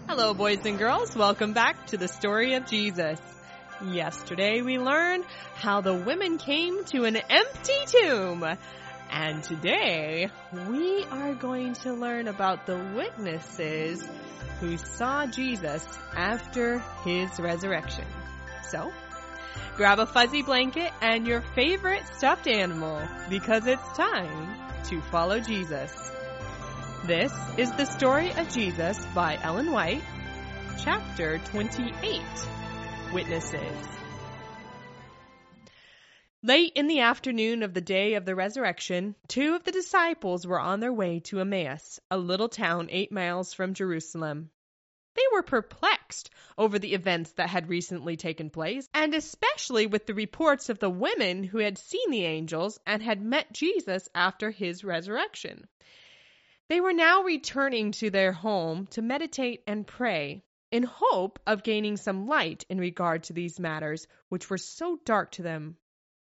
Hello, boys and girls. Welcome back to the story of Jesus. Yesterday, we learned how the women came to an empty tomb. And today, we are going to learn about the witnesses who saw Jesus after his resurrection. So, grab a fuzzy blanket and your favorite stuffed animal, because it's time to follow Jesus. This is the story of Jesus by Ellen White, chapter 28, Witnesses. Late in the afternoon of the day of the resurrection, 2 of the disciples were on their way to Emmaus, a little town 8 miles from Jerusalem. They were perplexed over the events that had recently taken place, and especially with the reports of the women who had seen the angels and had met Jesus after his resurrection. They were now returning to their home to meditate and pray, in hope of gaining some light in regard to these matters, which were so dark to them.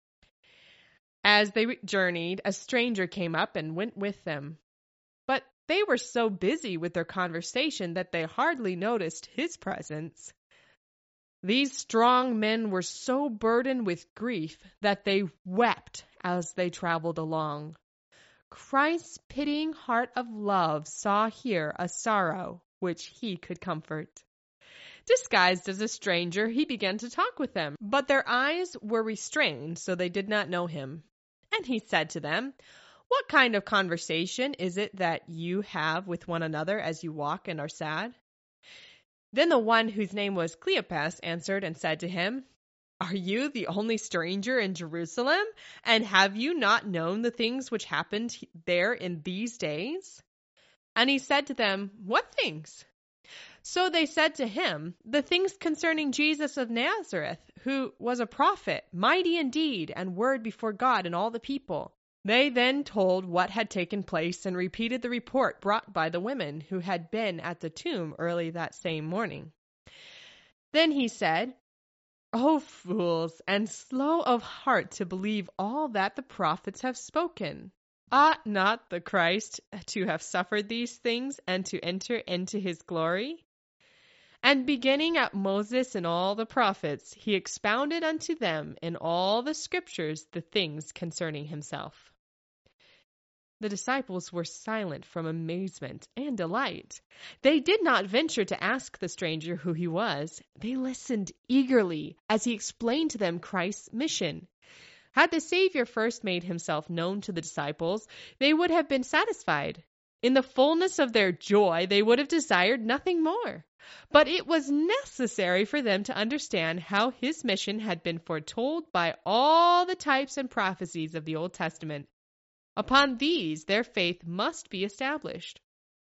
As they journeyed, a stranger came up and went with them. But they were so busy with their conversation that they hardly noticed his presence. These strong men were so burdened with grief that they wept as they traveled along. Christ's pitying heart of love saw here a sorrow which he could comfort. Disguised as a stranger, he began to talk with them, but their eyes were restrained, so they did not know him. And he said to them, "What kind of conversation is it that you have with one another as you walk and are sad?" Then the one whose name was Cleopas answered and said to him, "Are you the only stranger in Jerusalem? And have you not known the things which happened there in these days?" And he said to them, "What things?" So they said to him, "The things concerning Jesus of Nazareth, who was a prophet, mighty in deed and word before God and all the people." They then told what had taken place and repeated the report brought by the women who had been at the tomb early that same morning. Then he said, "O fools, and slow of heart to believe all that the prophets have spoken. Ought not the Christ to have suffered these things and to enter into his glory?" And beginning at Moses and all the prophets, he expounded unto them in all the scriptures the things concerning himself. The disciples were silent from amazement and delight. They did not venture to ask the stranger who he was. They listened eagerly as he explained to them Christ's mission. Had the Savior first made himself known to the disciples, they would have been satisfied. In the fullness of their joy, they would have desired nothing more. But it was necessary for them to understand how his mission had been foretold by all the types and prophecies of the Old Testament. Upon these, their faith must be established.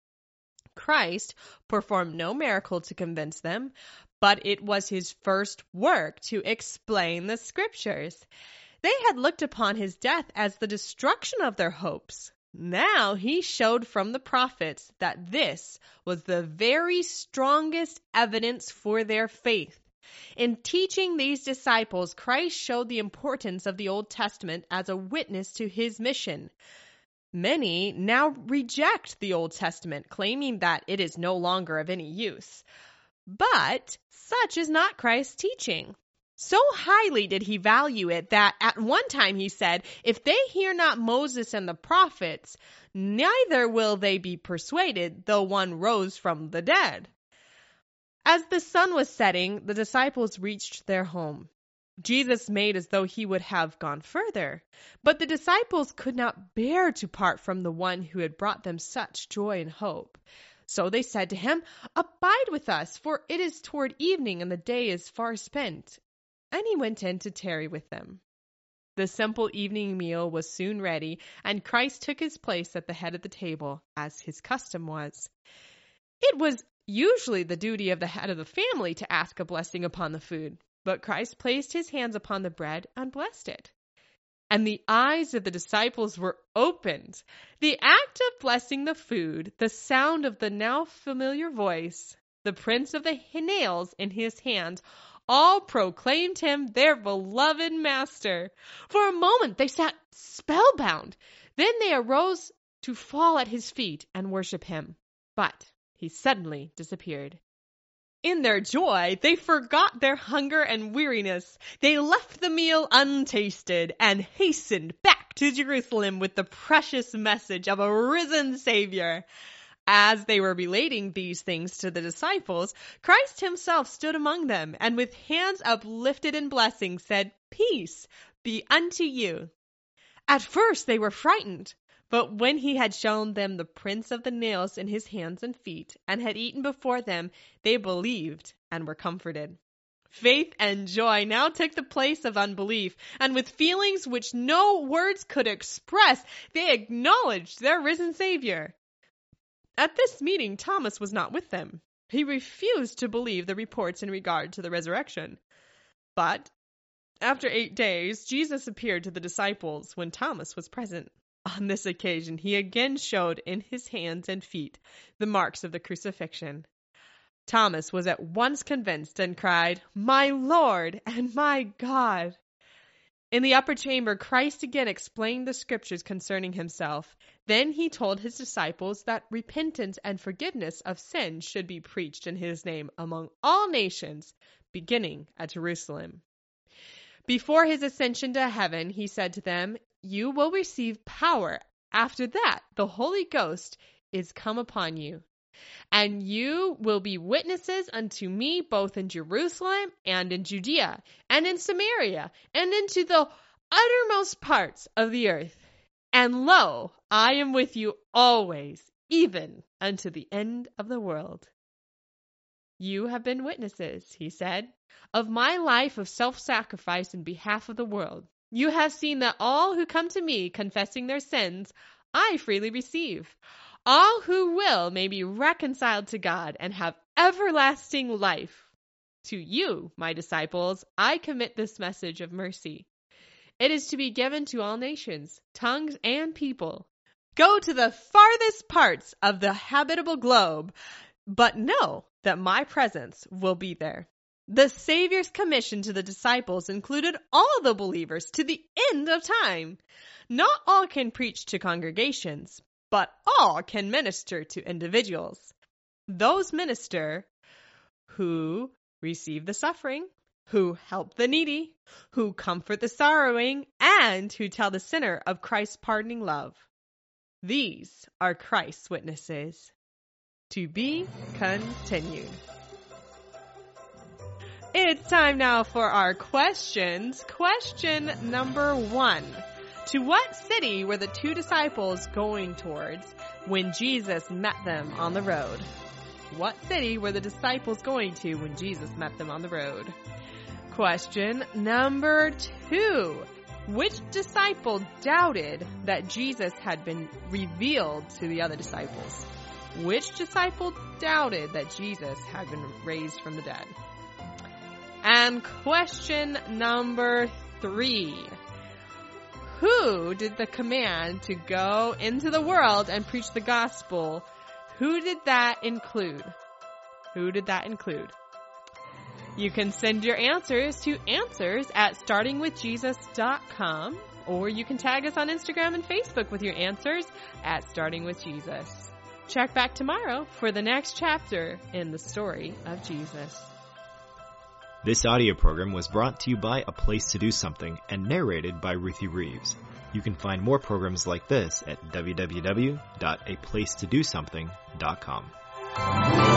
Christ performed no miracle to convince them, but it was his first work to explain the scriptures. They had looked upon his death as the destruction of their hopes. Now he showed from the prophets that this was the very strongest evidence for their faith. In teaching these disciples, Christ showed the importance of the Old Testament as a witness to his mission. Many now reject the Old Testament, claiming that it is no longer of any use. But such is not Christ's teaching. So highly did he value it that at one time he said, "If they hear not Moses and the prophets, neither will they be persuaded, though one rose from the dead." As the sun was setting, the disciples reached their home. Jesus made as though he would have gone further, but the disciples could not bear to part from the one who had brought them such joy and hope. So they said to him, "Abide with us, for it is toward evening and the day is far spent." And he went in to tarry with them. The simple evening meal was soon ready, and Christ took his place at the head of the table, as his custom was. It was usually the duty of the head of the family to ask a blessing upon the food, but Christ placed his hands upon the bread and blessed it. And the eyes of the disciples were opened. The act of blessing the food, the sound of the now familiar voice, the prints of the nails in his hands, all proclaimed him their beloved master. For a moment they sat spellbound. Then they arose to fall at his feet and worship him. But he suddenly disappeared. In their joy, they forgot their hunger and weariness. They left the meal untasted and hastened back to Jerusalem with the precious message of a risen Savior. As they were relating these things to the disciples, Christ himself stood among them, and with hands uplifted in blessing said, "Peace be unto you." At first they were frightened, but when he had shown them the prints of the nails in his hands and feet, and had eaten before them, they believed and were comforted. Faith and joy now took the place of unbelief, and with feelings which no words could express, they acknowledged their risen Savior. At this meeting, Thomas was not with them. He refused to believe the reports in regard to the resurrection. But after 8 days, Jesus appeared to the disciples when Thomas was present. On this occasion, he again showed in his hands and feet the marks of the crucifixion. Thomas was at once convinced and cried, "My Lord and my God!" In the upper chamber, Christ again explained the scriptures concerning himself. Then he told his disciples that repentance and forgiveness of sins should be preached in his name among all nations, beginning at Jerusalem. Before his ascension to heaven, he said to them, "You will receive power. After that, the Holy Ghost is come upon you. And you will be witnesses unto me both in Jerusalem and in Judea and in Samaria and into the uttermost parts of the earth. And lo, I am with you always, even unto the end of the world." "You have been witnesses," he said, "of my life of self-sacrifice in behalf of the world. You have seen that all who come to me confessing their sins, I freely receive. All who will may be reconciled to God and have everlasting life. To you, my disciples, I commit this message of mercy. It is to be given to all nations, tongues, and people. Go to the farthest parts of the habitable globe, but know that my presence will be there." The Savior's commission to the disciples included all the believers to the end of time. Not all can preach to congregations, but all can minister to individuals. Those minister who receive the suffering, who help the needy, who comfort the sorrowing, and who tell the sinner of Christ's pardoning love. These are Christ's witnesses. To be continued. It's time now for our questions. Question number 1. To what city were the 2 disciples going towards when Jesus met them on the road? What city were the disciples going to when Jesus met them on the road? Question number 2. Which disciple doubted that Jesus had been revealed to the other disciples? Which disciple doubted that Jesus had been raised from the dead? And question number 3. Who did the command to go into the world and preach the gospel? Who did that include? Who did that include? You can send your answers to answers@startingwithjesus.com, or you can tag us on Instagram and Facebook with your answers at Starting with Jesus. Check back tomorrow for the next chapter in the story of Jesus. This audio program was brought to you by A Place to Do Something and narrated by Ruthie Reeves. You can find more programs like this at www.aplacetodosomething.com.